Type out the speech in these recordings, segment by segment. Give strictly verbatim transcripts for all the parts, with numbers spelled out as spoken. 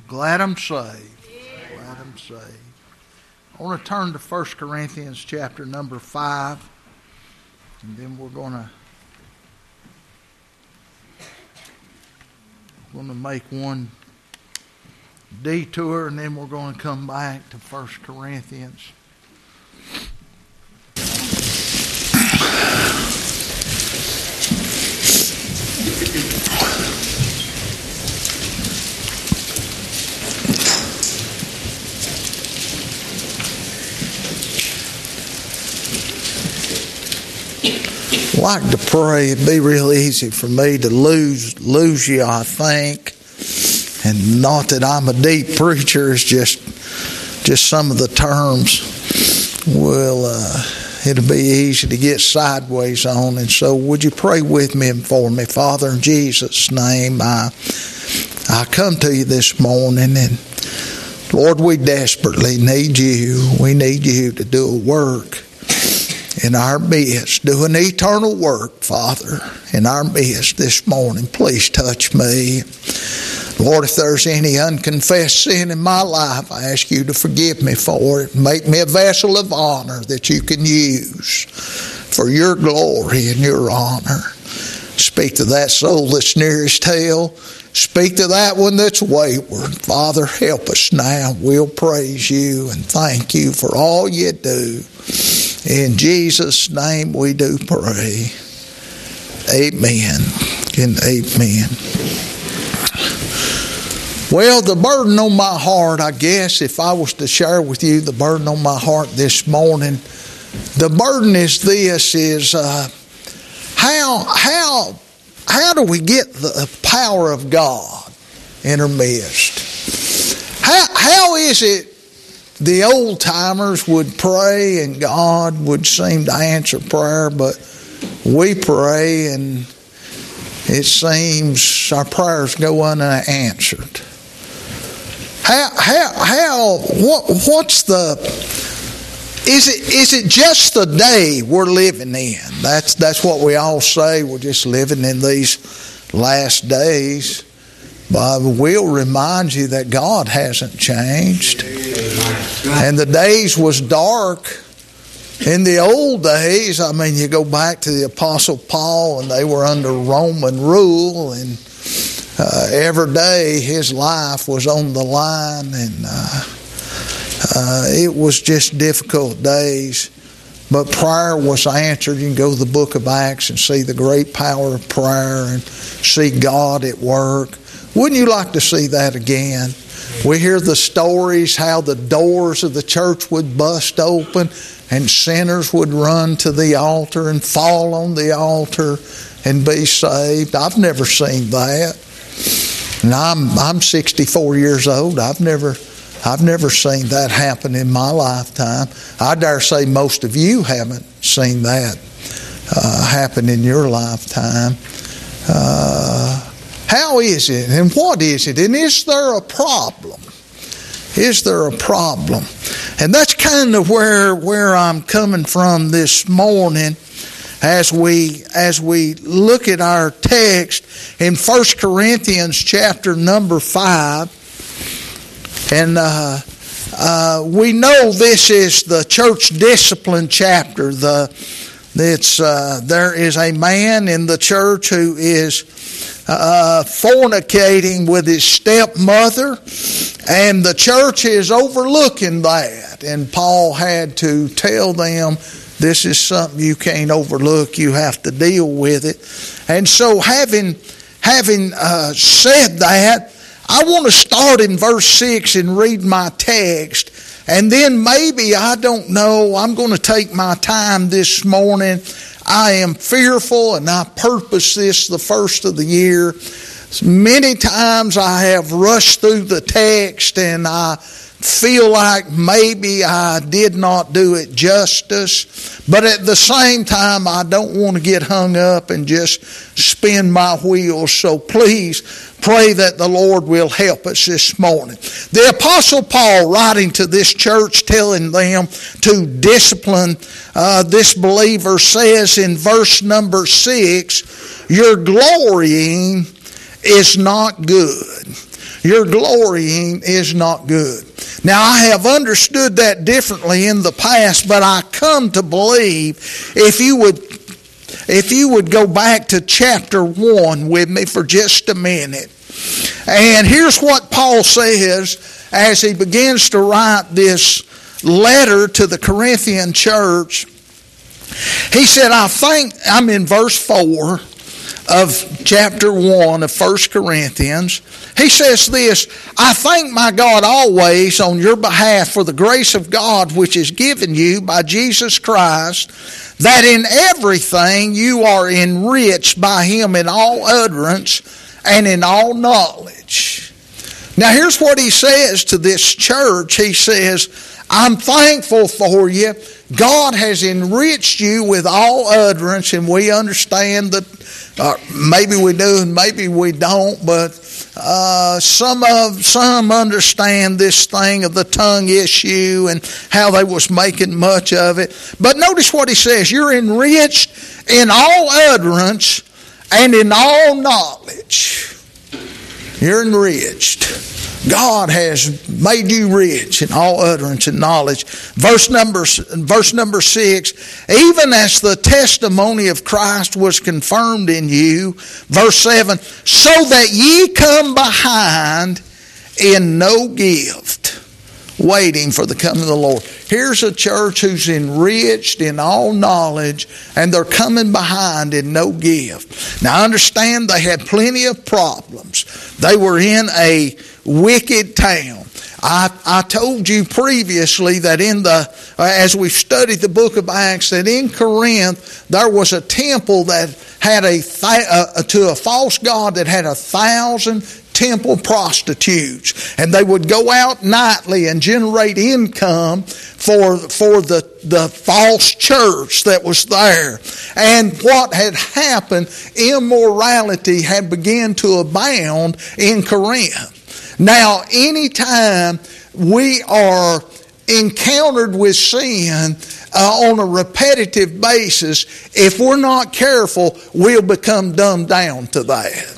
Glad I'm saved. Glad I'm saved. I want to turn to First Corinthians chapter number five, and then we're going to going to make one detour, and then we're going to come back to First Corinthians. I like to pray. It'd be real easy for me to lose lose you, I think. And not that I'm a deep preacher, it's just just some of the terms will uh, it'll be easy to get sideways on. And so would you pray with me and for me? Father, in Jesus' name, I I come to you this morning, and Lord, we desperately need you. We need you to do a work in our midst. Do an eternal work, Father, in our midst this morning. Please touch me. Lord, if there's any unconfessed sin in my life, I ask you to forgive me for it. Make me a vessel of honor that you can use for your glory and your honor. Speak to that soul that's nearest hell. Speak to that one that's wayward. Father, help us now. We'll praise you and thank you for all you do. In Jesus' name we do pray. Amen and amen. Well, the burden on my heart, I guess, if I was to share with you the burden on my heart this morning, the burden is this, is uh, how, how, how do we get the power of God in our midst? How, how is it the old timers would pray and God would seem to answer prayer, but we pray and it seems our prayers go unanswered? How, how, how, what, what's the, is it, is it just the day we're living in? That's, that's what we all say. We're just living in these last days. But I will remind you that God hasn't changed. And the days was dark. In the old days, I mean, you go back to the Apostle Paul, and they were under Roman rule, and uh, every day his life was on the line, and uh, uh, it was just difficult days. But prayer was answered. You can go to the book of Acts and see the great power of prayer and see God at work. Wouldn't you like to see that again? We hear the stories how the doors of the church would bust open and sinners would run to the altar and fall on the altar and be saved. I've never seen that. And I'm I'm sixty-four years old. I've never I've never seen that happen in my lifetime. I dare say most of you haven't seen that uh, happen in your lifetime. Uh How is it, and what is it, and is there a problem? Is there a problem? And that's kind of where where I'm coming from this morning as we as we look at our text in First Corinthians chapter number five. And uh, uh, we know this is the church discipline chapter. The it's uh, there is a man in the church who is Uh, fornicating with his stepmother, and the church is overlooking that, and Paul had to tell them, this is something you can't overlook, you have to deal with it. And so having having uh, said that, I want to start in verse six and read my text, and then maybe, I don't know, I'm going to take my time this morning. I am fearful, and I purpose this the first of the year. Many times I have rushed through the text, and I feel like maybe I did not do it justice. But at the same time, I don't want to get hung up and just spin my wheels. So please pray that the Lord will help us this morning. The Apostle Paul, writing to this church, telling them to discipline uh, this believer, says in verse number six, your glorying is not good. your glorying is not good. Now, I have understood that differently in the past, but I come to believe if you would if you would go back to chapter one with me for just a minute. And here's what Paul says as he begins to write this letter to the Corinthian church. He said, I think, I'm in verse four of chapter one of First Corinthians. He says this, I thank my God always on your behalf for the grace of God which is given you by Jesus Christ, that in everything you are enriched by Him in all utterance and in all knowledge. Now here's what he says to this church. He says, I'm thankful for you. God has enriched you with all utterance, and we understand that uh, maybe we do and maybe we don't, but uh, some of some understand this thing of the tongue issue and how they was making much of it. But notice what he says, you're enriched in all utterance and in all knowledge. You're enriched. God has made you rich in all utterance and knowledge. Verse number, verse number six, even as the testimony of Christ was confirmed in you. Verse seven, so that ye come behind in no gift, waiting for the coming of the Lord. Here's a church who's enriched in all knowledge, and they're coming behind in no gift. Now, I understand they had plenty of problems. They were in a wicked town. I, I told you previously that in the, uh, as we studied the book of Acts, that in Corinth there was a temple that had a, th- uh, to a false god that had a thousand temple prostitutes, and they would go out nightly and generate income for for the the false church that was there. And what had happened, immorality had begun to abound in Corinth. Now, anytime we are encountered with sin uh, on a repetitive basis, if we're not careful, we'll become dumbed down to that.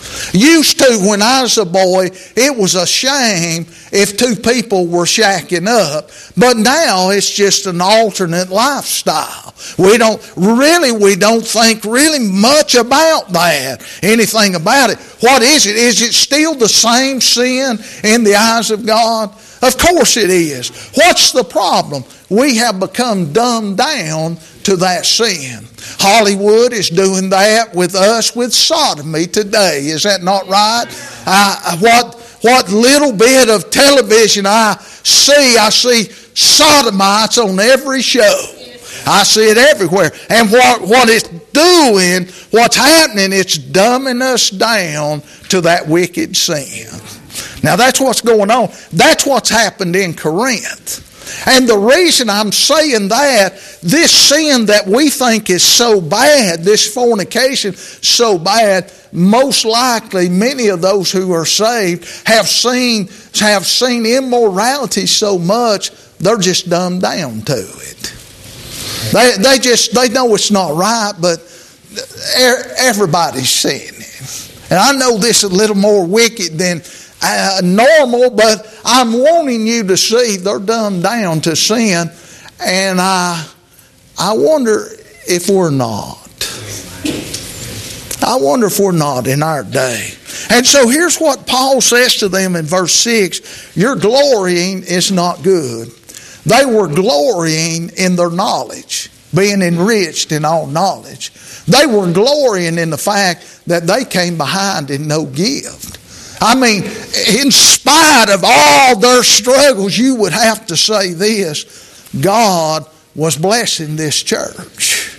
Used to, when I was a boy, it was a shame if two people were shacking up. But now it's just an alternate lifestyle. We don't, really, we don't think really much about that, anything about it. What is it? Is it still the same sin in the eyes of God? Of course it is. What's the problem? We have become dumbed down to that sin. Hollywood is doing that with us with sodomy today. Is that not right? I, what, what little bit of television I see, I see sodomites on every show. I see it everywhere. And what, what it's doing, what's happening, it's dumbing us down to that wicked sin. Now that's what's going on. That's what's happened in Corinth. And the reason I'm saying that, this sin that we think is so bad, this fornication so bad, most likely many of those who are saved have seen have seen immorality so much they're just dumbed down to it. They they just they know it's not right, but everybody's seeing it. And I know this is a little more wicked than Uh, normal, but I'm wanting you to see they're dumbed down to sin, and I I wonder if we're not. I wonder if we're not in our day. And so here's what Paul says to them in verse six, your glorying is not good. They were glorying in their knowledge, being enriched in all knowledge. They were glorying in the fact that they came behind in no gift. I mean, in spite of all their struggles, you would have to say this, God was blessing this church.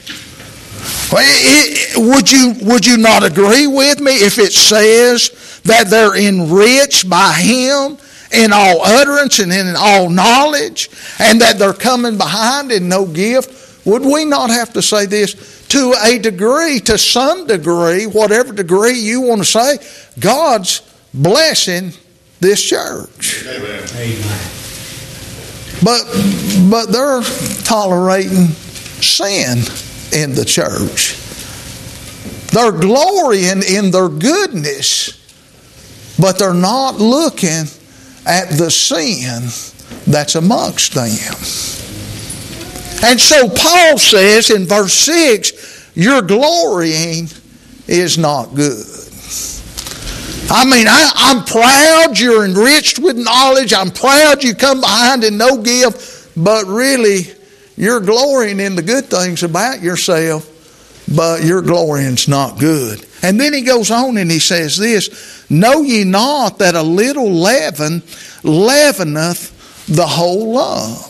Would you, would you not agree with me if it says that they're enriched by Him in all utterance and in all knowledge, and that they're coming behind in no gift? Would we not have to say this? To a degree, to some degree, whatever degree you want to say, God's blessing this church. Amen. But but they're tolerating sin in the church. They're glorying in their goodness, but they're not looking at the sin that's amongst them. And so Paul says in verse six, your glorying is not good. I mean, I, I'm proud you're enriched with knowledge. I'm proud you come behind and no gift, but really you're glorying in the good things about yourself, but your glorying's not good. And then he goes on and he says this, know ye not that a little leaven leaveneth the whole lump?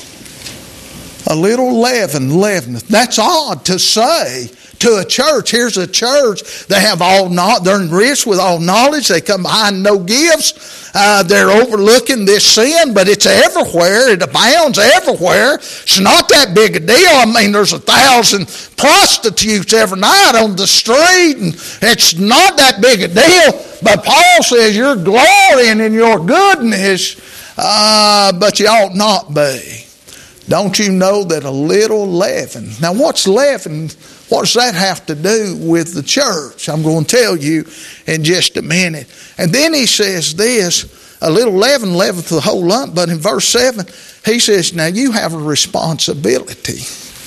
A little leaven leaveneth. That's odd to say to a church. Here's a church. They have all not. They're enriched with all knowledge. They come behind no gifts. Uh, they're overlooking this sin, but it's everywhere. It abounds everywhere. It's not that big a deal. I mean, there's a thousand prostitutes every night on the street, and it's not that big a deal. But Paul says you're glorying in your goodness, uh, but you ought not be. Don't you know that a little leaven? Now, what's leaven? What does that have to do with the church? I'm going to tell you in just a minute. And then he says this, a little leaven leaveneth the whole lump. But in verse seven, he says, now you have a responsibility.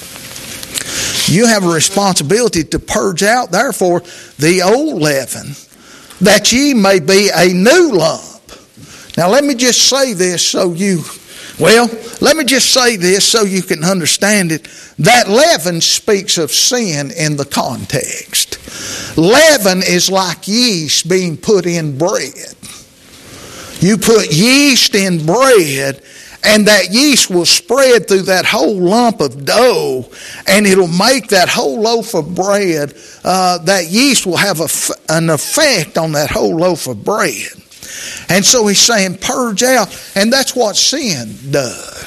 You have a responsibility to purge out, therefore, the old leaven, that ye may be a new lump. Now, let me just say this so you... Well, let me just say this so you can understand it. That leaven speaks of sin in the context. Leaven is like yeast being put in bread. You put yeast in bread, and that yeast will spread through that whole lump of dough, and it'll make that whole loaf of bread. Uh, that yeast will have a, an effect on that whole loaf of bread. And so he's saying purge out, and that's what sin does.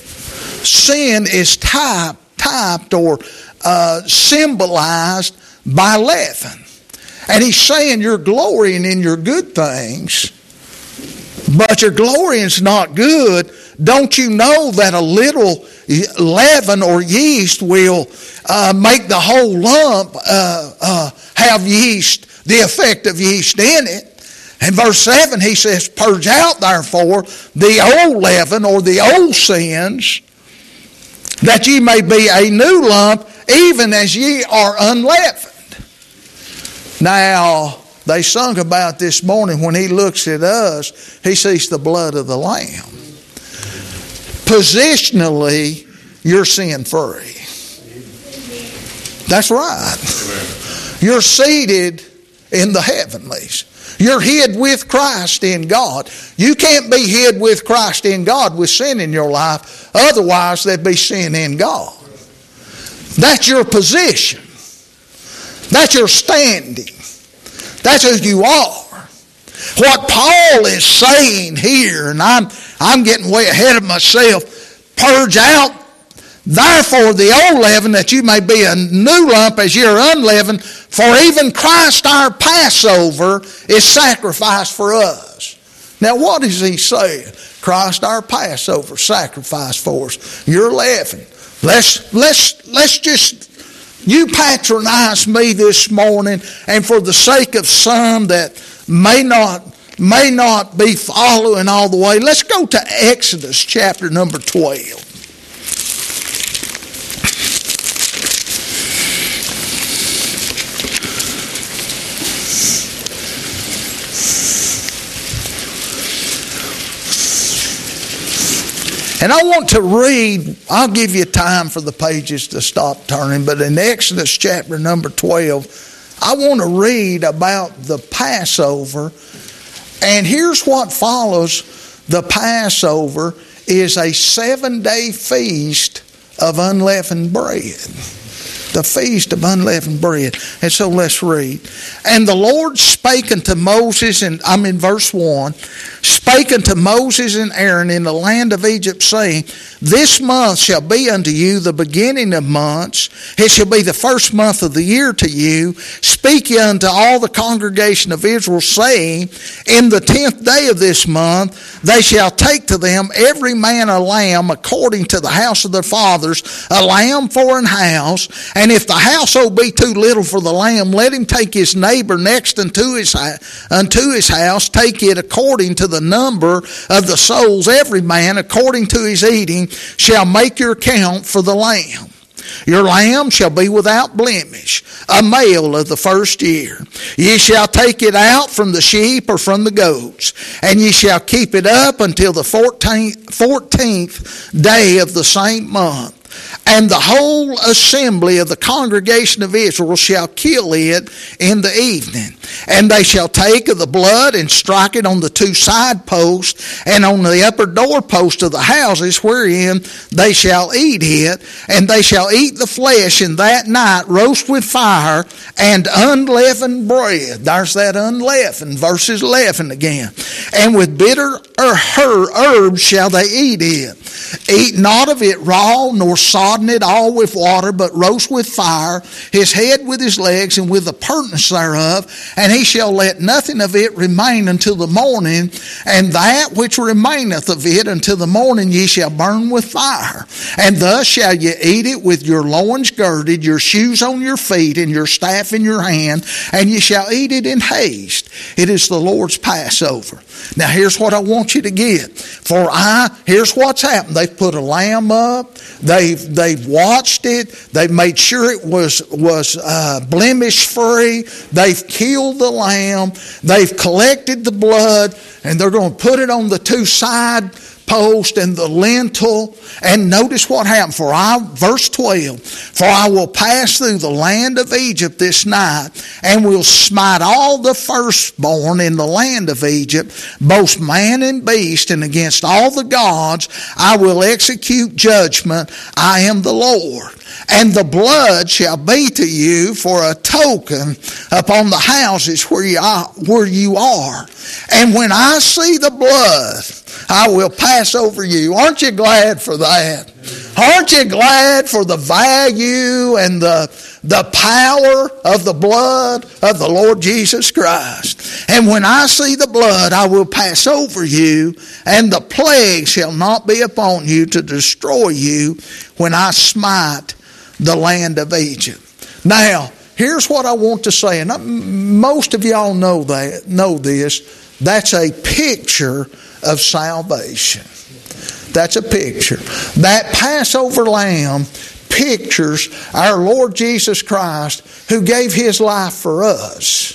Sin is typed, typed or uh, symbolized by leaven. And he's saying you're glorying in your good things, but your glorying's not good. Don't you know that a little leaven or yeast will uh, make the whole lump uh, uh, have yeast, the effect of yeast in it? In verse seven, he says, purge out, therefore, the old leaven or the old sins, that ye may be a new lump, even as ye are unleavened. Now, they sung about this morning, when he looks at us, he sees the blood of the Lamb. Positionally, you're sin-free. That's right. You're seated in the heavenlies. You're hid with Christ in God. You can't be hid with Christ in God with sin in your life. Otherwise, there'd be sin in God. That's your position. That's your standing. That's who you are. What Paul is saying here, and I'm, I'm getting way ahead of myself, purge out, therefore, the old leaven, that you may be a new lump as you're unleavened. For even Christ our Passover is sacrificed for us. Now, what is he saying? Christ our Passover sacrificed for us. You're leaven. Let's let's let's just you patronize me this morning, and for the sake of some that may not may not be following all the way, let's go to Exodus chapter number twelve. And I want to read, I'll give you time for the pages to stop turning, but in Exodus chapter number twelve, I want to read about the Passover. And here's what follows the Passover is a seven-day feast of unleavened bread. The feast of unleavened bread. And so let's read. And the Lord spake unto Moses, and I'm in verse one, spake unto Moses and Aaron in the land of Egypt, saying, this month shall be unto you the beginning of months. It shall be the first month of the year to you. Speak ye unto all the congregation of Israel, saying, in the tenth day of this month they shall take to them every man a lamb according to the house of their fathers, a lamb for an house. And if the household be too little for the lamb, let him take his neighbor next unto his, unto his house, take it according to the number of the souls. Every man according to his eating shall make your count for the lamb. Your lamb shall be without blemish, a male of the first year. Ye shall take it out from the sheep or from the goats, and ye shall keep it up until the fourteenth, fourteenth day of the same month. And the whole assembly of the congregation of Israel shall kill it in the evening. And they shall take of the blood and strike it on the two side posts and on the upper doorpost of the houses wherein they shall eat it. And they shall eat the flesh in that night, roast with fire and unleavened bread. There's that unleavened, verses eleven again. And with bitter herbs shall they eat it. Eat not of it raw, nor sodden it all with water, but roast with fire, his head with his legs, and with the purtenance thereof. And he shall let nothing of it remain until the morning, and that which remaineth of it until the morning ye shall burn with fire. And thus shall ye eat it with your loins girded, your shoes on your feet, and your staff in your hand, and ye shall eat it in haste. It is the Lord's Passover. Now here's what I want you to get. For I, here's what's happened. They've put a lamb up. They've they've watched it. They've made sure it was was uh, blemish free. They've killed the lamb. They've collected the blood, and they're going to put it on the two side post and the lintel. And notice what happened. For I, verse twelve, for I will pass through the land of Egypt this night, and will smite all the firstborn in the land of Egypt, both man and beast, and against all the gods I will execute judgment. I am the Lord. And the blood shall be to you for a token upon the houses where you are, where you are. And when I see the blood, I will pass over you. Aren't you glad for that? Aren't you glad for the value and the, the power of the blood of the Lord Jesus Christ? And when I see the blood, I will pass over you, and the plague shall not be upon you to destroy you when I smite the land of Egypt. Now, here's what I want to say, and most of y'all know that know this. That's a picture of salvation. That's a picture. That Passover lamb pictures our Lord Jesus Christ, who gave his life for us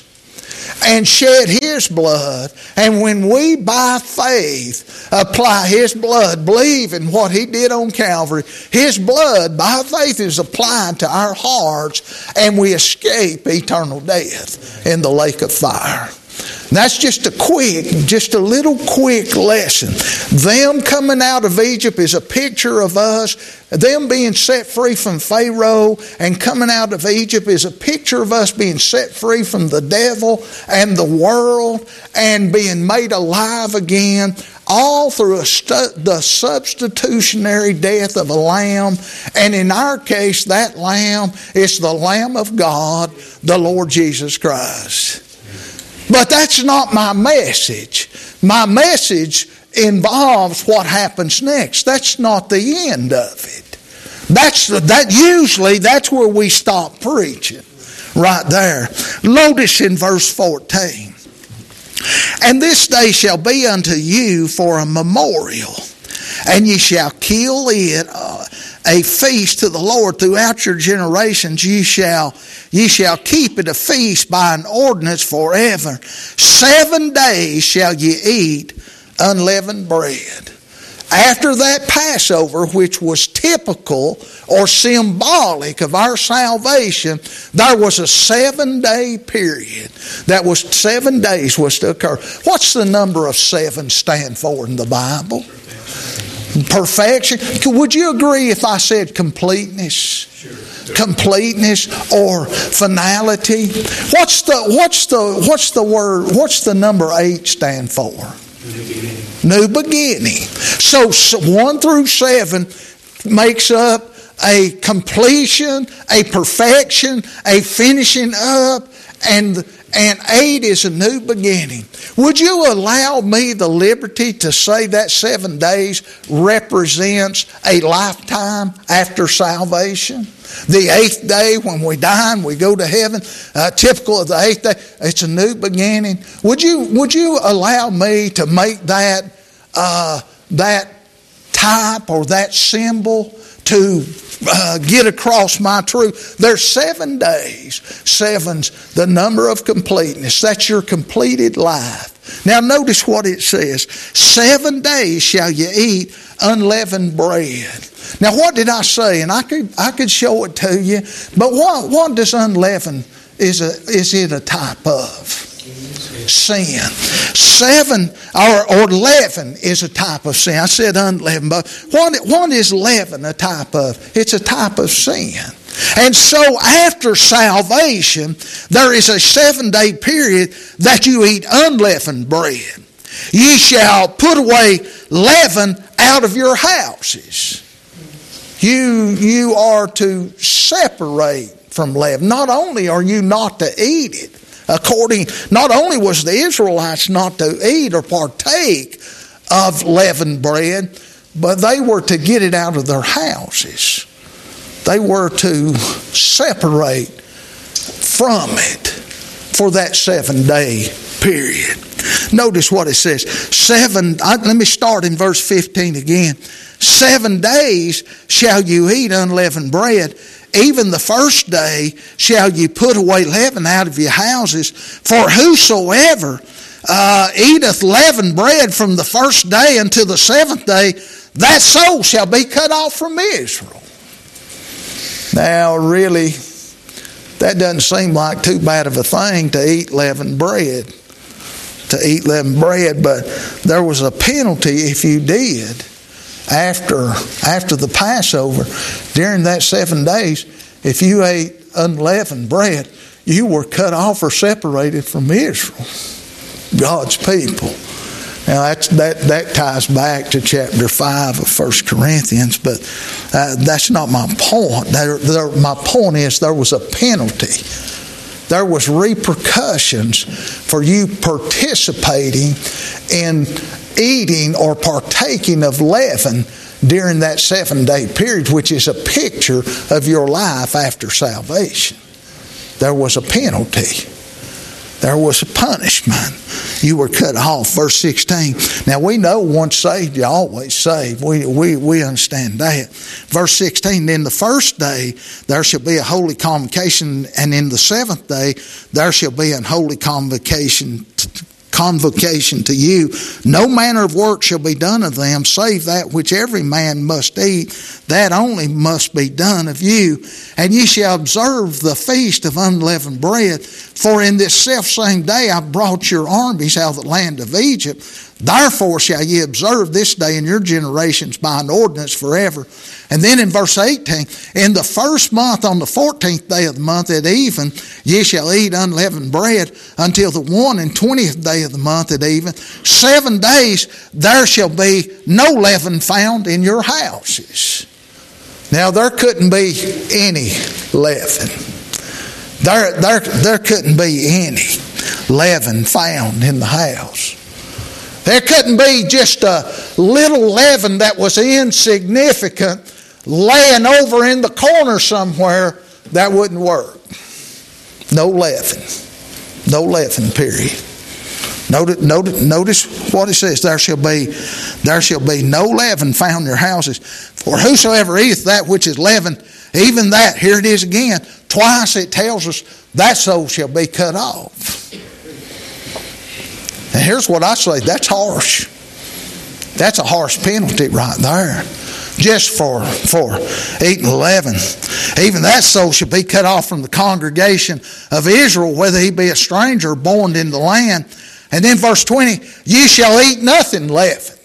and shed his blood. And when we by faith apply his blood, believe in what he did on Calvary, his blood by faith is applied to our hearts, and we escape eternal death in the lake of fire. And that's just a quick, just a little quick lesson. Them coming out of Egypt is a picture of us. Them being set free from Pharaoh and coming out of Egypt is a picture of us being set free from the devil and the world and being made alive again, all through a stu- the substitutionary death of a lamb. And in our case, that lamb is the Lamb of God, the Lord Jesus Christ. But that's not my message. My message involves what happens next. That's not the end of it. That's that usually that's where we stop preaching. Right there. Notice in verse fourteen. And this day shall be unto you for a memorial, and ye shall kill it uh, a feast to the Lord throughout your generations. Ye shall ye shall keep it a feast by an ordinance forever. Seven days shall ye eat unleavened bread. After that Passover, which was typical or symbolic of our salvation, there was a seven-day period. That was seven days was to occur. What's the number of seven stand for in the Bible? Perfection. Would you agree if I said completeness? Sure. Completeness or finality? What's the what's the what's the word? What's the number eight stand for? New beginning. New beginning. So, so one through seven makes up a completion, a perfection, a finishing up, and and eight is a new beginning. Would you allow me the liberty to say that seven days represents a lifetime after salvation? The eighth day, when we die and we go to heaven, uh, typical of the eighth day, it's a new beginning. Would you would you allow me to make that uh, that type or that symbol to uh, get across my truth? There's seven days. Seven's the number of completeness. That's your completed life. Now notice what it says. Seven days shall you eat unleavened bread. Now what did I say? And I could I could show it to you. But what what does unleavened is a is it a type of? Sin. Seven or, or leaven is a type of sin. I said unleavened, but what, what is leaven a type of? It's a type of sin. And so after salvation, there is a seven day period that you eat unleavened bread. Ye shall put away leaven out of your houses. You, you are to separate from leaven. Not only are you not to eat it, According, not only was the Israelites not to eat or partake of leavened bread, but they were to get it out of their houses. They were to separate from it for that seven day period. Notice what it says. Seven, let me start in verse fifteen again. Seven days shall you eat unleavened bread. Even the first day shall you put away leaven out of your houses. For whosoever uh, eateth leavened bread from the first day until the seventh day, that soul shall be cut off from Israel. Now, really, that doesn't seem like too bad of a thing to eat leavened bread. To eat leavened bread, but there was a penalty if you did. After after the Passover, during that seven days, if you ate unleavened bread, you were cut off or separated from Israel, God's people. Now that's, that that ties back to chapter five of First Corinthians, but uh, that's not my point. There, there, my point is there was a penalty. There was repercussions for you participating in eating or partaking of leaven during that seven day period, which is a picture of your life after salvation. There was a penalty. There was a punishment. You were cut off. Verse sixteen. Now we know once saved, you always saved. We, we, we understand that. Verse sixteen. Then the first day there shall be a holy convocation, and in the seventh day there shall be an holy convocation to, convocation to you. No manner of work shall be done of them, save that which every man must eat. That only must be done of you. And ye shall observe the feast of unleavened bread. For in this selfsame day I brought your armies out of the land of Egypt. Therefore shall ye observe this day in your generations by an ordinance forever. And then in verse eighteen, in the first month on the fourteenth day of the month at even, ye shall eat unleavened bread until the one and twentieth day of the month at even. Seven days there shall be no leaven found in your houses. Now there couldn't be any leaven. There, there, there couldn't be any leaven found in the house. There couldn't be just a little leaven that was insignificant laying over in the corner somewhere. That wouldn't work. No leaven. No leaven, period. Notice, notice, notice what it says. There shall be, there shall be no leaven found in your houses. For whosoever eateth that which is leavened, even that, here it is again, twice it tells us, that soul shall be cut off. And here's what I say, that's harsh. That's a harsh penalty right there. Just for, for eating leaven. Even that soul shall be cut off from the congregation of Israel, whether he be a stranger or born in the land. And then verse twenty, ye shall eat nothing leavened.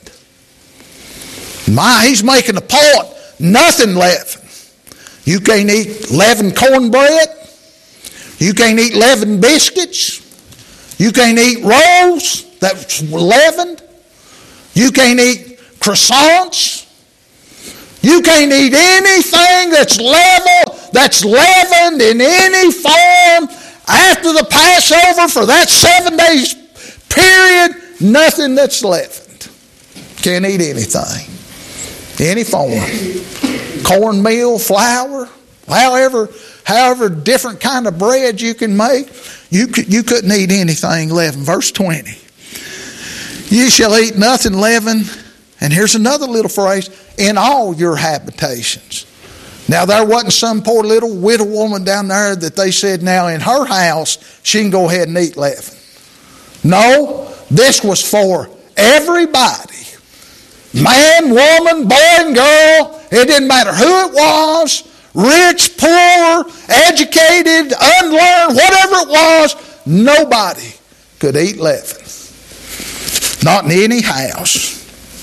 My, he's making a point, nothing leavened. You can't eat leavened cornbread. You can't eat leavened biscuits. You can't eat rolls that's leavened. You can't eat croissants. You can't eat anything that's level, that's leavened in any form after the Passover, for that seven days period, nothing that's leavened. Can't eat anything. Any form. Cornmeal, flour, however, however different kind of bread you can make, you, could, you couldn't eat anything leavened. Verse twenty. You shall eat nothing leavened. And here's another little phrase, in all your habitations. Now, there wasn't some poor little widow woman down there that they said now in her house she can go ahead and eat leaven. No, this was for everybody. Man, woman, boy and girl, it didn't matter who it was, rich, poor, educated, unlearned, whatever it was, nobody could eat leaven. Not in any house.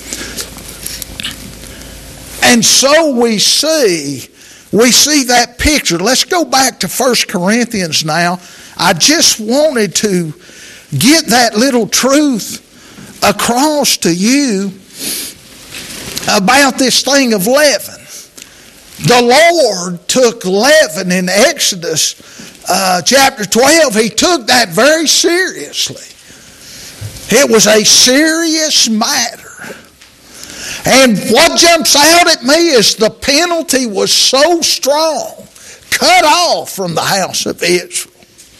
And so we see, we see that picture. Let's go back to First Corinthians now. I just wanted to get that little truth across to you about this thing of leaven. The Lord took leaven in Exodus uh, chapter twelve. He took that very seriously. It was a serious matter. And what jumps out at me is the penalty was so strong, cut off from the house of Israel.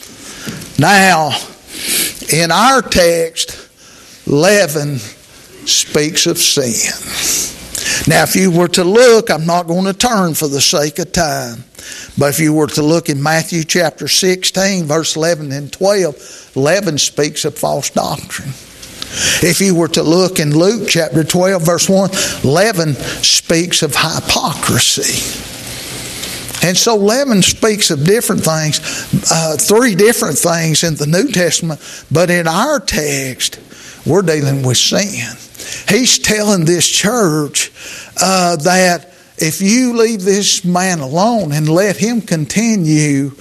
Now, in our text, leaven speaks of sin. Now, if you were to look, I'm not going to turn for the sake of time, but if you were to look in Matthew chapter sixteen, verse eleven and twelve, leaven speaks of false doctrine. If you were to look in Luke chapter twelve, verse one, leaven speaks of hypocrisy. And so leaven speaks of different things, uh, three different things in the New Testament, but in our text, we're dealing with sin. He's telling this church uh, that if you leave this man alone and let him continue,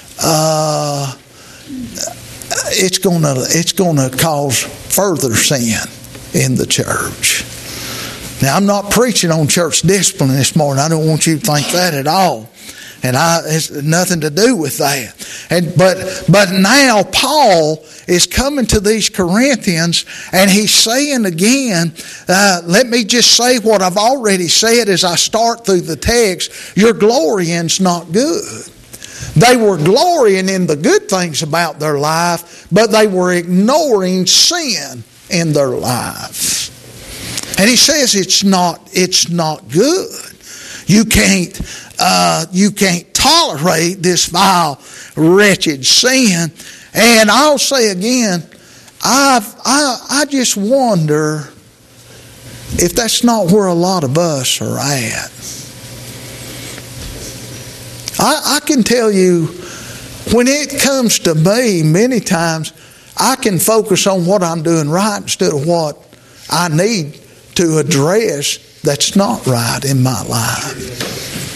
uh, it's gonna it's gonna cause further sin in the church. Now, I'm not preaching on church discipline this morning. I don't want you to think that at all. And I, it's nothing to do with that. And but but now Paul is coming to these Corinthians, and he's saying again, uh, let me just say what I've already said as I start through the text. Your glorying's not good. They were glorying in the good things about their life, but they were ignoring sin in their lives. And he says it's not it's not good. You can't uh, you can't tolerate this vile, wretched sin. And I'll say again, I've, I I just wonder if that's not where a lot of us are at. I, I can tell you, when it comes to me, many times I can focus on what I'm doing right instead of what I need to address that's not right in my life.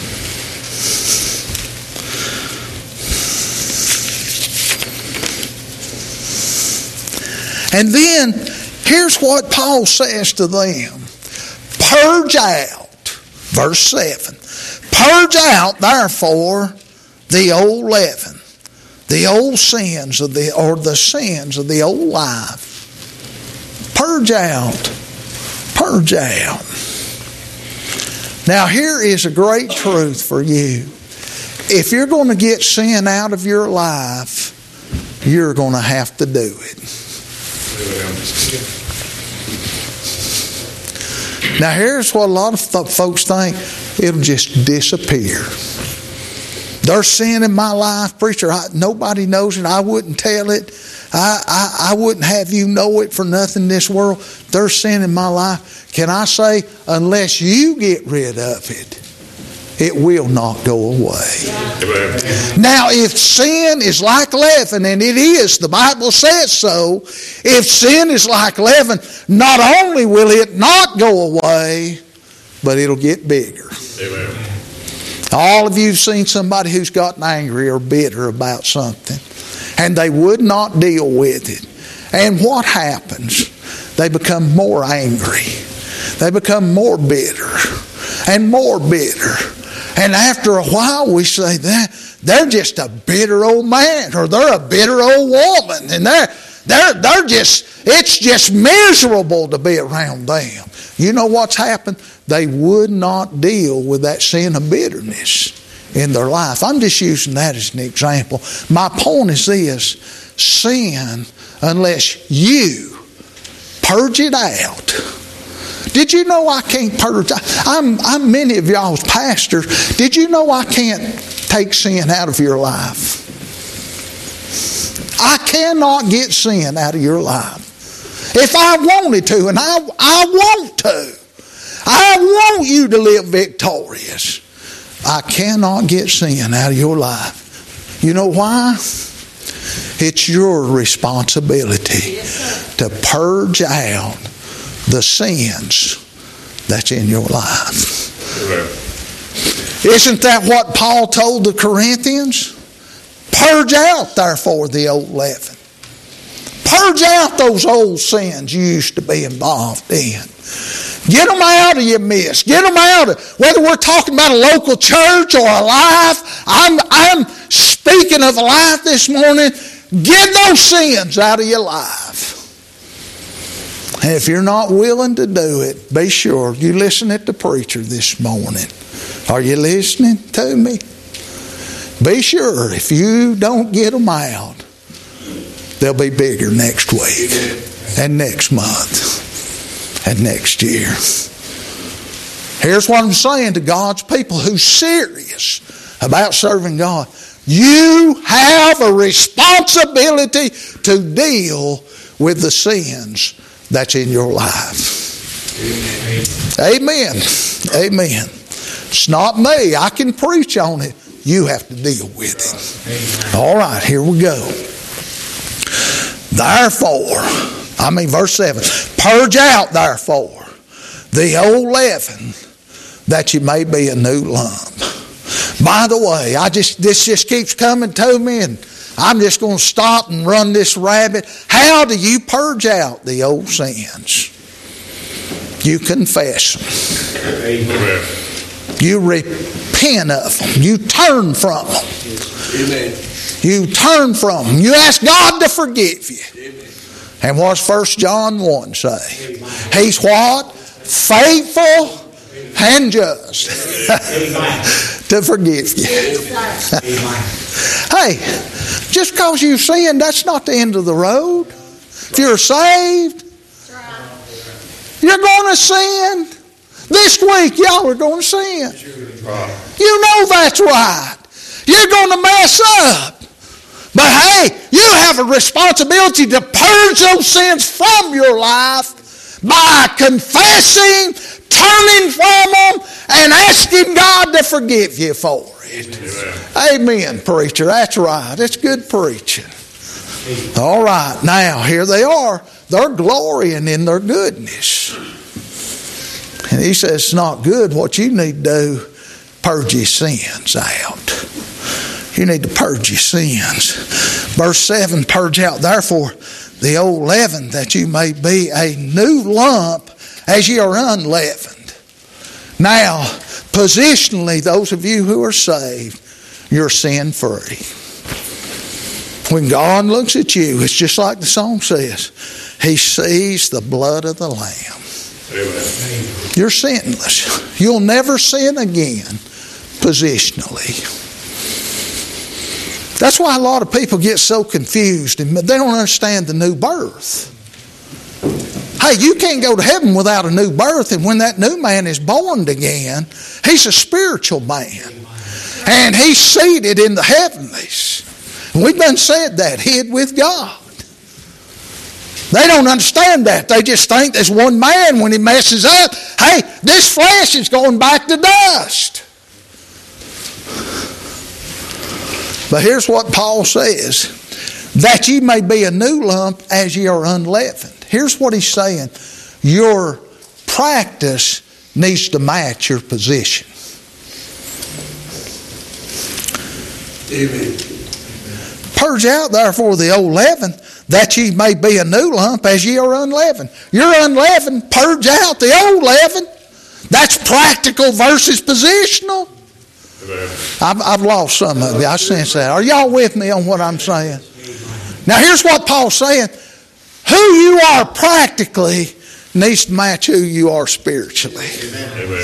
And then, here's what Paul says to them. Purge out, verse seven. Purge out, therefore, the old leaven, the old sins of the, or the sins of the old life. Purge out. Purge out. Now, here is a great truth for you. If you're going to get sin out of your life, you're going to have to do it. Now, here's what a lot of th- folks think. It'll just disappear. There's sin in my life, preacher. I, nobody knows it. I wouldn't tell it. I, I, I wouldn't have you know it for nothing in this world. There's sin in my life. Can I say, unless you get rid of it, it will not go away. Amen. Now, if sin is like leaven, and it is, the Bible says so, if sin is like leaven, not only will it not go away, but it'll get bigger. Amen. All of you have seen somebody who's gotten angry or bitter about something, and they would not deal with it. And what happens? They become more angry. They become more bitter and more bitter. And after a while we say, that they're just a bitter old man, or they're a bitter old woman, and they're they're they're just it's just miserable to be around them. You know what's happened? They would not deal with that sin of bitterness in their life. I'm just using that as an example. My point is this: sin, unless you purge it out. Did you know I can't purge? I'm, I'm many of y'all's pastors. Did you know I can't take sin out of your life? I cannot get sin out of your life. If I wanted to, and I, I want to, I want you to live victorious. I cannot get sin out of your life. You know why? It's your responsibility to purge out the sins that's in your life. Isn't that what Paul told the Corinthians? Purge out, therefore, the old leaven. Purge out those old sins you used to be involved in. Get them out of your midst. Get them out of, whether we're talking about a local church or a life. I'm, I'm speaking of a life this morning. Get those sins out of your life. And if you're not willing to do it, be sure you listen at the preacher this morning. Are you listening to me? Be sure if you don't get them out, they'll be bigger next week and next month and next year. Here's what I'm saying to God's people who's serious about serving God. You have a responsibility to deal with the sins that's in your life. Amen. Amen. It's not me. I can preach on it. You have to deal with it. All right, here we go. Therefore, I mean verse seven, purge out therefore the old leaven, that you may be a new lump. By the way, I just this just keeps coming to me, and I'm just going to stop and run this rabbit. How do you purge out the old sins? You confess them. Amen. You repent of them. You turn from them. Amen. You turn from them. You ask God to forgive you. Amen. And what's First John one say? Amen. He's what? Faithful and just to forgive you. Hey, just because you sinned, that's not the end of the road. If you're saved, you're going to sin. This week, y'all are going to sin. You know that's right. You're going to mess up. But hey, you have a responsibility to purge those sins from your life by confessing, turning from them, and asking God to forgive you for it. Amen, Amen preacher. That's right. It's good preaching. All right. Now, here they are. They're glorying in their goodness. And he says, it's not good. What you need to do, purge your sins out. You need to purge your sins. Verse seven, purge out therefore the old leaven, that you may be a new lump as ye are unleavened. Now, positionally, those of you who are saved, you're sin free. When God looks at you, it's just like the song says, He sees the blood of the Lamb. Amen. You're sinless. You'll never sin again positionally. That's why a lot of people get so confused and they don't understand the new birth. Hey, you can't go to heaven without a new birth, and when that new man is born again, he's a spiritual man. And he's seated in the heavenlies. And we've done said that, hid with God. They don't understand that. They just think there's one man, when he messes up, hey, this flesh is going back to dust. But here's what Paul says, that ye may be a new lump as ye are unleavened. Here's what he's saying. Your practice needs to match your position. Amen. Purge out therefore the old leaven, that ye may be a new lump as ye are unleavened. You're unleavened, purge out the old leaven. That's practical versus positional. I've, I've lost some of you. I sense that. Are y'all with me on what I'm saying? Now here's what Paul's saying. Who you are practically needs to match who you are spiritually. Amen.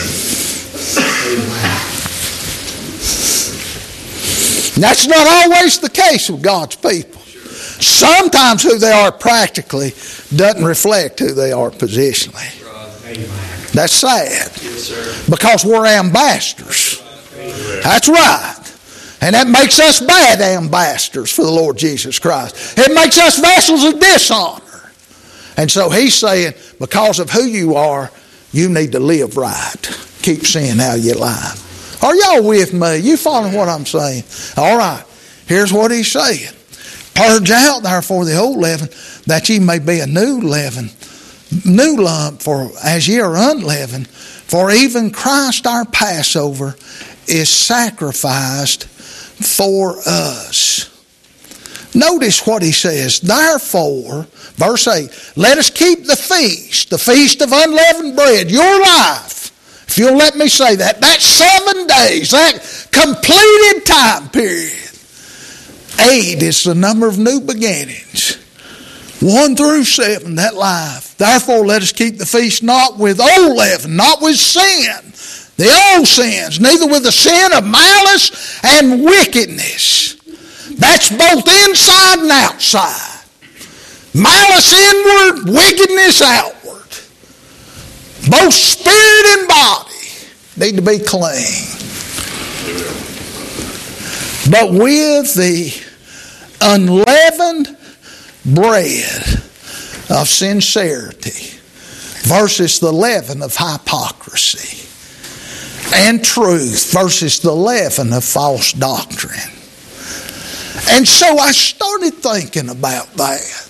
That's not always the case with God's people. Sometimes who they are practically doesn't reflect who they are positionally. That's sad. Because we're ambassadors. That's right. And that makes us bad ambassadors for the Lord Jesus Christ. It makes us vessels of dishonor. And so he's saying, because of who you are, you need to live right. Keep seeing how you lie. Are y'all with me? You following what I'm saying? All right. Here's what he's saying. Purge out therefore the old leaven, that ye may be a new leaven, new lump, for as ye are unleavened. For even Christ our Passover is sacrificed for us. Notice what he says. Therefore, verse eight, let us keep the feast, the feast of unleavened bread, your life. If you'll let me say that, that seven days, that completed time period. Eight is the number of new beginnings. One through seven, that life. Therefore, let us keep the feast not with old leaven, not with sin, the old sins, neither with the sin of malice and wickedness. That's both inside and outside. Malice inward, wickedness outward. Both spirit and body need to be clean. But with the unleavened bread of sincerity versus the leaven of hypocrisy, and truth versus the leaven of false doctrine. And so I started thinking about that.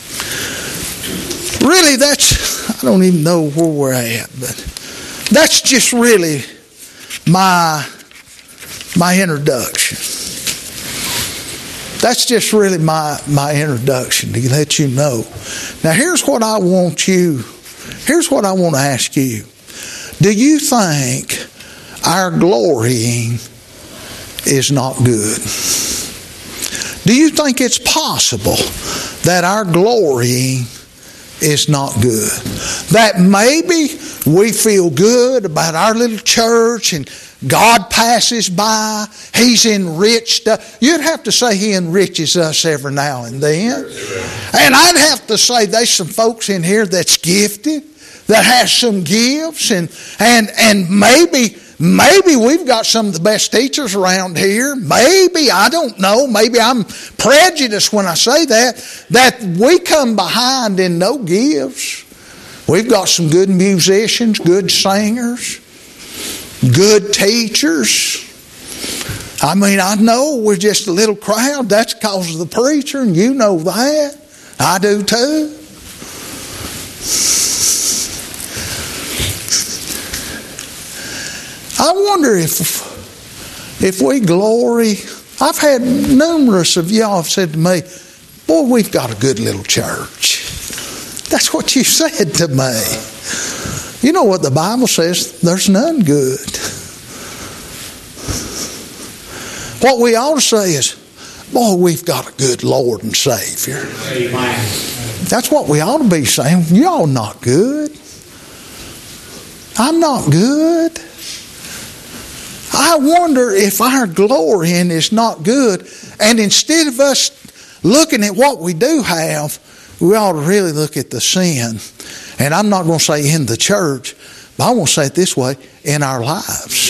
Really, that's, I don't even know where we're at, but that's just really my, my introduction. That's just really my, my introduction to let you know. Now here's what I want you, here's what I want to ask you. Do you think our glorying is not good? Do you think it's possible that our glorying is not good? That maybe we feel good about our little church and God passes by, He's enriched us. You'd have to say He enriches us every now and then. And I'd have to say there's some folks in here that's gifted, that has some gifts, and and and maybe maybe we've got some of the best teachers around here. Maybe, I don't know, maybe I'm prejudiced when I say that, that we come behind in no gifts. We've got some good musicians, good singers, good teachers. I mean, I know we're just a little crowd. That's because of the preacher, and you know that. I do too. I wonder if if we glory. I've had numerous of y'all have said to me, boy, we've got a good little church. That's what you said to me. You know what the Bible says? There's none good. What we ought to say is, boy, we've got a good Lord and Savior. Amen. That's what we ought to be saying. Y'all not good. I'm not good. I wonder if our glorying is not good, and instead of us looking at what we do have, we ought to really look at the sin. And I'm not going to say in the church, but I want to say it this way, in our lives.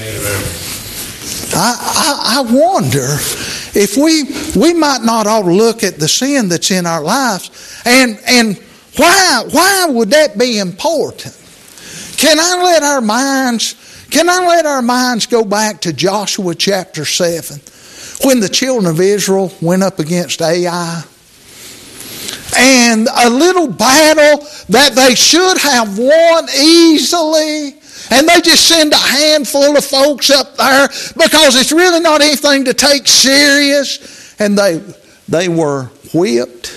I, I, I wonder if we we might not ought to look at the sin that's in our lives, and and why why would that be important? Can I let our minds can I let our minds go back to Joshua chapter seven, when the children of Israel went up against Ai? And a little battle that they should have won easily, and they just send a handful of folks up there because it's really not anything to take serious, and they they were whipped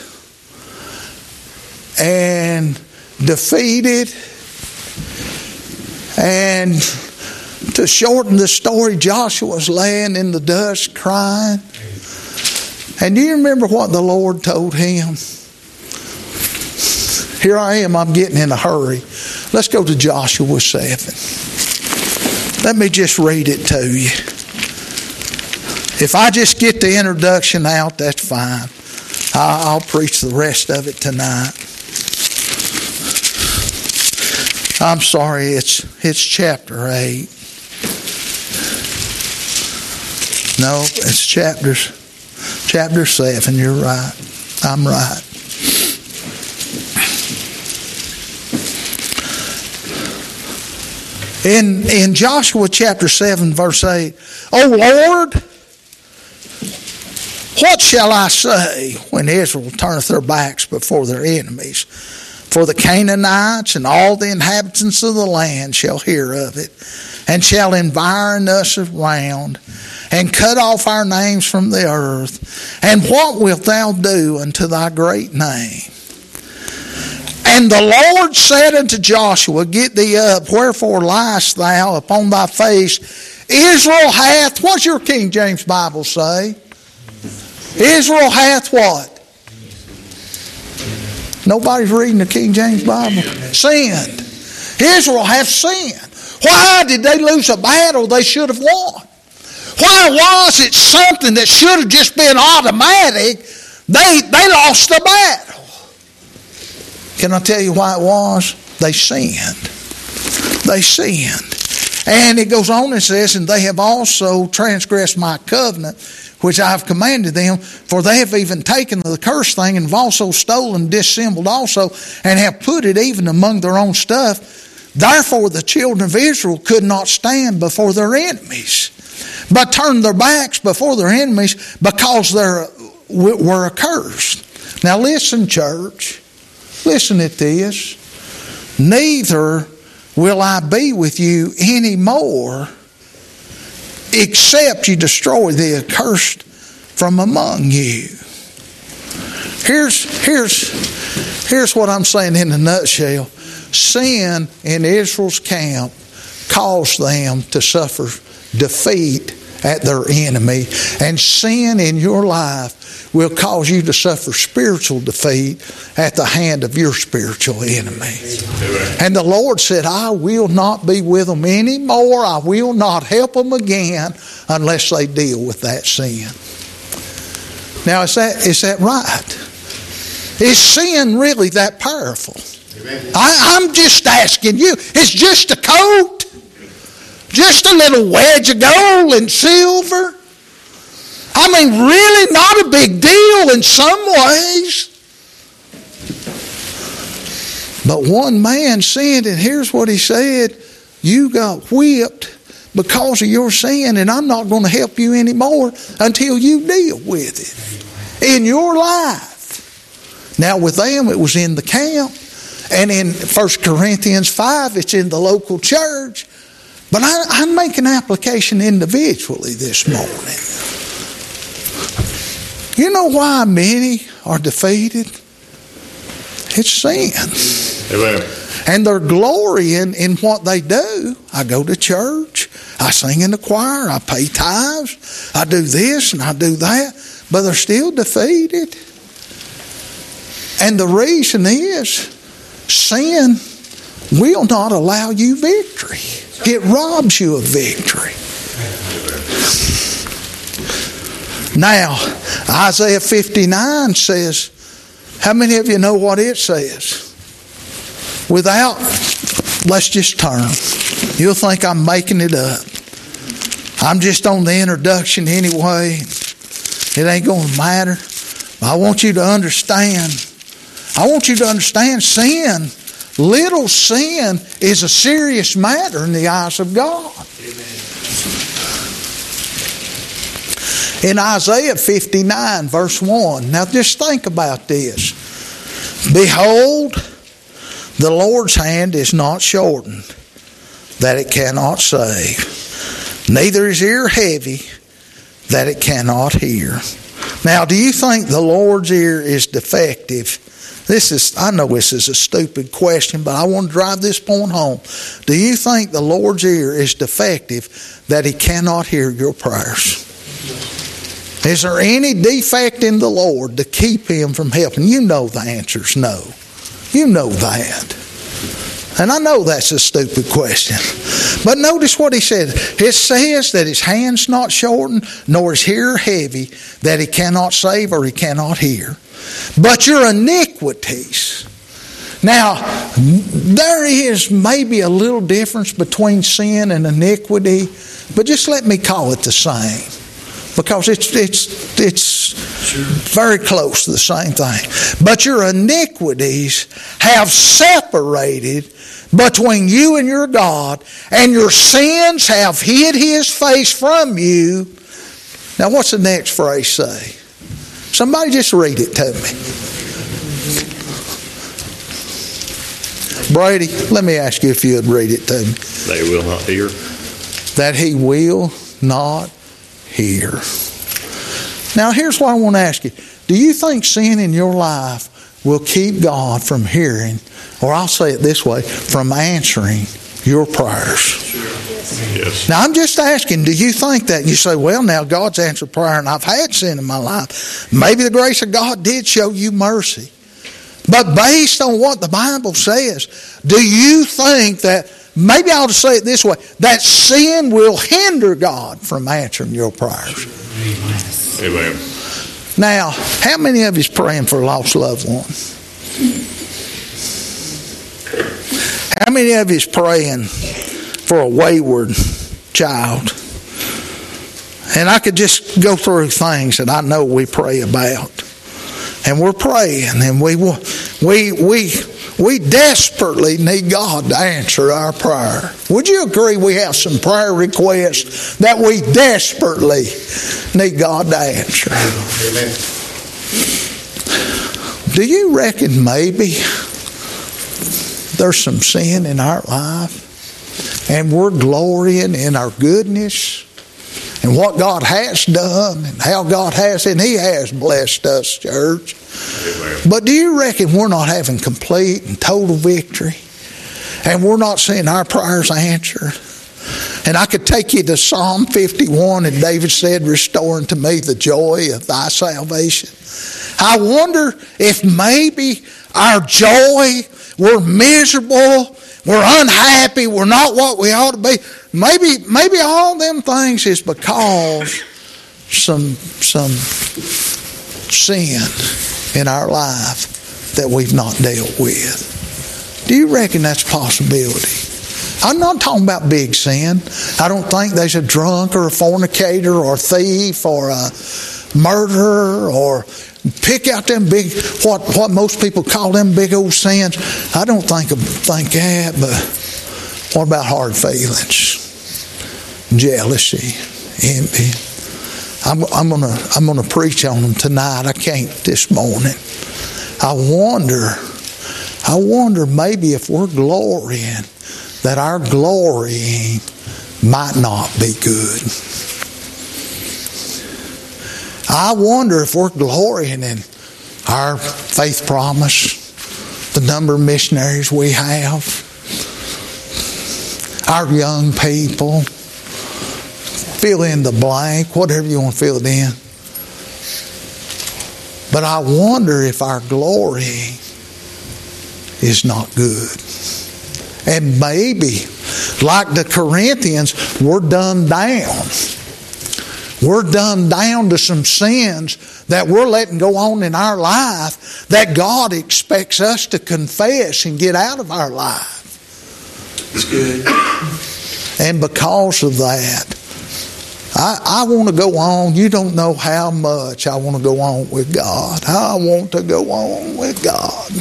and defeated and To shorten the story, Joshua's laying in the dust crying. And do you remember what the Lord told him? Here I am, I'm getting in a hurry. Let's go to Joshua seven. Let me just read it to you. If I just get the introduction out, that's fine. I'll preach the rest of it tonight. I'm sorry, it's it's chapter eight. No, it's chapters, chapter seven. You're right. I'm right. In in Joshua chapter seven, verse eight, O Lord, what shall I say when Israel turneth their backs before their enemies? For the Canaanites and all the inhabitants of the land shall hear of it, and shall environ us around, and cut off our names from the earth. And what wilt thou do unto thy great name? And the Lord said unto Joshua, Get thee up, wherefore liest thou upon thy face? Israel hath, what's your King James Bible say? Israel hath what? Nobody's reading the King James Bible. Sinned. Israel hath sinned. Why did they lose a battle they should have won? Why was it something that should have just been automatic? They, they lost the battle. Can I tell you why it was? They sinned. They sinned. And it goes on and says, And they have also transgressed my covenant, which I have commanded them, for they have even taken the cursed thing, and have also stolen, dissembled also, and have put it even among their own stuff. Therefore the children of Israel could not stand before their enemies, but turned their backs before their enemies, because they were accursed. Now listen, church. Listen at this. Neither will I be with you any more, except you destroy the accursed from among you. Here's, here's, here's what I'm saying in a nutshell. Sin in Israel's camp caused them to suffer defeat at their enemy. And sin in your life will cause you to suffer spiritual defeat at the hand of your spiritual enemy. And the Lord said, I will not be with them anymore. I will not help them again unless they deal with that sin. Now, is that, is that right? Is sin really that powerful? I, I'm just asking you. It's just a coat. Just a little wedge of gold and silver. I mean, really not a big deal in some ways. But one man sinned, and here's what he said. You got whipped because of your sin, and I'm not going to help you anymore until you deal with it in your life. Now with them, it was in the camp. And in First Corinthians five, it's in the local church. But I, I'm making application individually this morning. You know why many are defeated? It's sin. Amen. And they're glorying in what they do. I go to church. I sing in the choir. I pay tithes. I do this and I do that. But they're still defeated. And the reason is sin will not allow you victory. It robs you of victory. Now, Isaiah fifty-nine says, how many of you know what it says? Without, let's just turn. You'll think I'm making it up. I'm just on the introduction anyway. It ain't going to matter. I want you to understand. I want you to understand sin. Little sin is a serious matter in the eyes of God. Amen. In Isaiah fifty-nine, verse one. Now just think about this. Behold, the Lord's hand is not shortened, that it cannot save. Neither is ear heavy, that it cannot hear. Now, do you think the Lord's ear is defective, This is, I know this is a stupid question, but I want to drive this point home. Do you think the Lord's ear is defective that He cannot hear your prayers? Is there any defect in the Lord to keep Him from helping? You know the answer is no. You know that. And I know that's a stupid question. But notice what He said. It says that His hand's not shortened, nor His ear heavy, that He cannot save or He cannot hear. But your iniquities. Now, there is maybe a little difference between sin and iniquity, but just let me call it the same. Because it's it's it's very close to the same thing. But your iniquities have separated between you and your God, and your sins have hid His face from you. Now, what's the next phrase say? Somebody just read it to me. Brady, let me ask you if you would read it to me. They will not hear. That He will not hear. Now, here's what I want to ask you. Do you think sin in your life will keep God from hearing, or I'll say it this way, from answering your prayers? Yes. Now, I'm just asking, do you think that? And you say, well, now God's answered prayer and I've had sin in my life. Maybe the grace of God did show you mercy. But based on what the Bible says, do you think that, maybe I'll just say it this way, that sin will hinder God from answering your prayers? Amen. Now, how many of you is praying for a lost loved one? How many of you is praying for a wayward child? And I could just go through things that I know we pray about. And we're praying, and we we we we desperately need God to answer our prayer. Would you agree we have some prayer requests that we desperately need God to answer? Amen. Do you reckon maybe there's some sin in our life, and we're glorying in our goodness and what God has done and how God has, and He has blessed us, church. Amen. But do you reckon we're not having complete and total victory, and we're not seeing our prayers answered? And I could take you to Psalm fifty-one, and David said, restore unto me the joy of thy salvation. I wonder if maybe our joy, we're miserable, we're unhappy, we're not what we ought to be. Maybe maybe all them things is because some some sin in our life that we've not dealt with. Do you reckon that's a possibility? I'm not talking about big sin. I don't think there's a drunk or a fornicator or a thief or a murderer or pick out them big, what, what most people call them big old sins. I don't think of think that, but what about hard feelings? Jealousy, envy. I'm, I'm gonna I'm gonna preach on them tonight. I can't this morning. I wonder, I wonder maybe if we're glorying, that our glorying might not be good. I wonder if we're glorying in our faith promise, the number of missionaries we have, our young people, fill in the blank, whatever you want to fill it in. But I wonder if our glory is not good. And maybe, like the Corinthians, we're dumbed down. We're dumbed down to some sins that we're letting go on in our life that God expects us to confess and get out of our life. It's good. And because of that, I, I want to go on. You don't know how much I want to go on with God. I want to go on with God.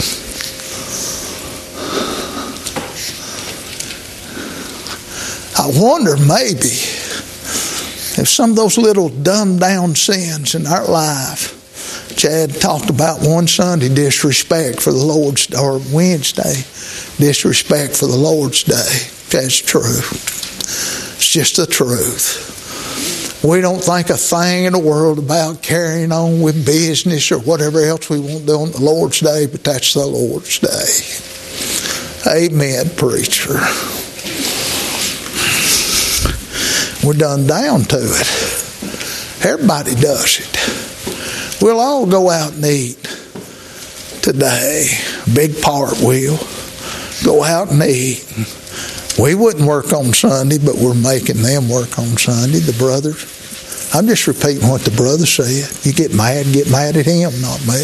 I wonder maybe if some of those little dumbed down sins in our life, Chad talked about one Sunday, disrespect for the Lord's, or Wednesday, disrespect for the Lord's Day. That's true. It's just the truth. We don't think a thing in the world about carrying on with business or whatever else we want to do on the Lord's Day, but that's the Lord's Day. Amen, preacher. We're done down to it. Everybody does it. We'll all go out and eat today. A big part will. Go out and eat. We wouldn't work on Sunday, but we're making them work on Sunday, the brothers. I'm just repeating what the brother said. You get mad, get mad at him, not me.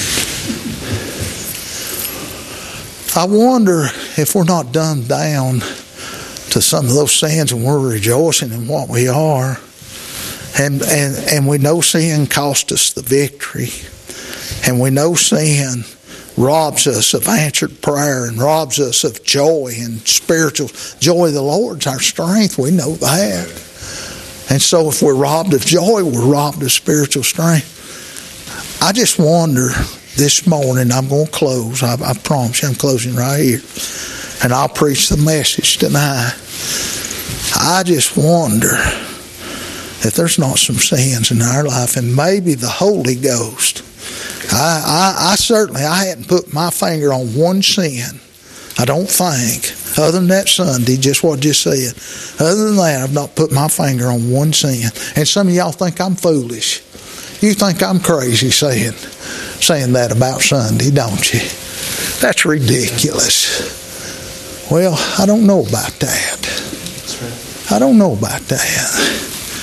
I wonder if we're not done down to some of those sins and we're rejoicing in what we are. And, and, and we know sin cost us the victory. And we know sin robs us of answered prayer and robs us of joy and spiritual joy. The Lord's our strength. We know that. And so if we're robbed of joy, we're robbed of spiritual strength. I just wonder this morning, I'm going to close. I, I promise you I'm closing right here. And I'll preach the message tonight. I just wonder if there's not some sins in our life, and maybe the Holy Ghost. I, I, I certainly, I hadn't put my finger on one sin, I don't think, other than that Sunday, just what I just said. Other than that, I've not put my finger on one sin. And some of y'all think I'm foolish. You think I'm crazy saying, saying that about Sunday, don't you? That's ridiculous. Well, I don't know about that. I don't know about that.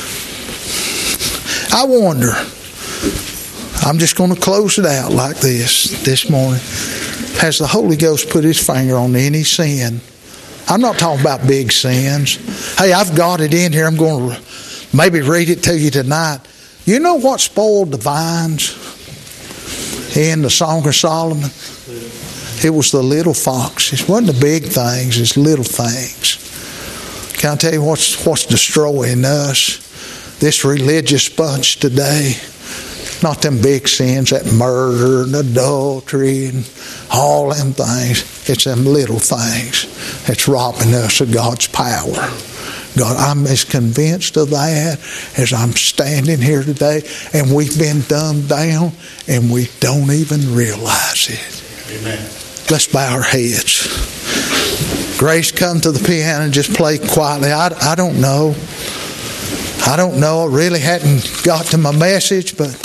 I wonder... I'm just going to close it out like this this morning. Has the Holy Ghost put His finger on any sin? I'm not talking about big sins. Hey, I've got it in here. I'm going to maybe read it to you tonight. You know what spoiled the vines in the Song of Solomon? It was the little foxes. It wasn't the big things, it's little things. Can I tell you what's, what's destroying us? This religious bunch today. Not them big sins, that murder and adultery and all them things. It's them little things that's robbing us of God's power. God, I'm as convinced of that as I'm standing here today, and we've been dumbed down and we don't even realize it. Amen. Let's bow our heads. Grace, come to the piano and just play quietly. I, I don't know. I don't know. I really hadn't got to my message, but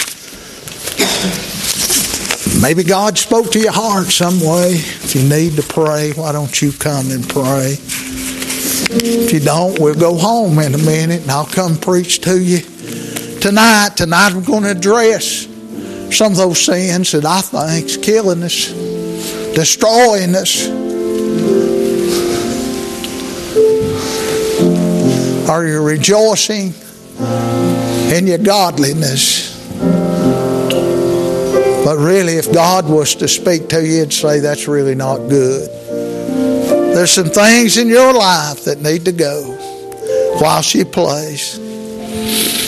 maybe God spoke to your heart some way. If you need to pray, why don't you come and pray? If you don't, we'll go home in a minute and I'll come preach to you. Tonight, tonight we're going to address some of those sins that I think is killing us, destroying us. Are you rejoicing in your godliness? But really, if God was to speak to you and say that's really not good, there's some things in your life that need to go while she plays.